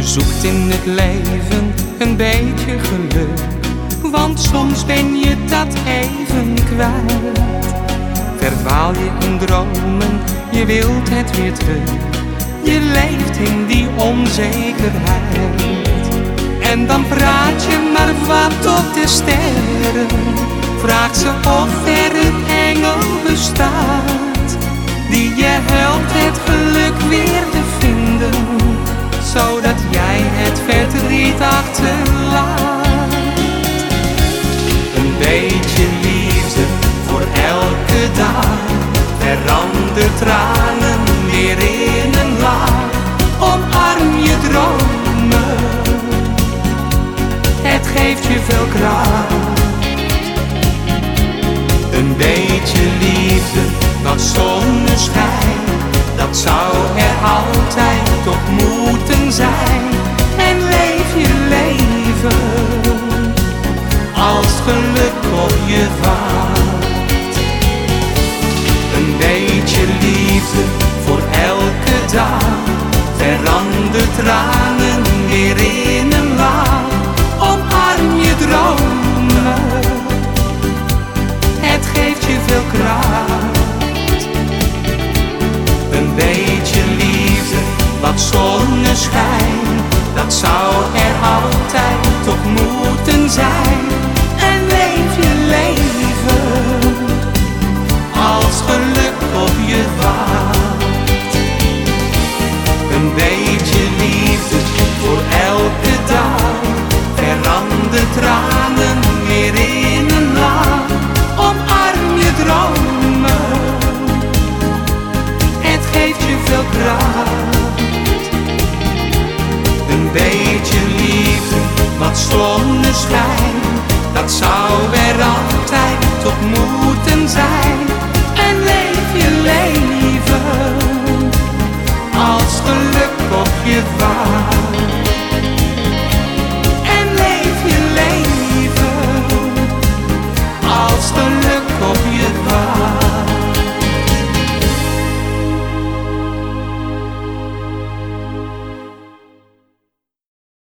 zoekt in het leven een beetje geluk, want soms ben je dat even kwijt. Verdwaal je in dromen, je wilt het weer terug. Je leeft in die onzekerheid. En dan praat je maar wat tot de sterren. Vraagt ze of er een engel bestaat, die je helpt het geluk weer te vinden, zodat jij het verdriet achterlaat. Een beetje liefde voor elke dag verandert tranen weer in een lach. Omarm je dromen, het geeft je veel kracht. Een beetje liefde, wat zonneschijn, dat zou er altijd toch moeten zijn. En leef je leven als geluk op je wacht. Een beetje liefde voor elke dag verandert tranen weer in een lach. Omarm je dromen, het geeft je veel kracht. Een beetje liefde, wat zonneschijn, dat zou er altijd toch moeten zijn. En leef je leven als geluk op je wacht. Een beetje liefde voor elke dag verandert tranen weer in een lach. Omarm je dromen, het geeft je veel kracht. Een beetje liefde, wat zonneschijn,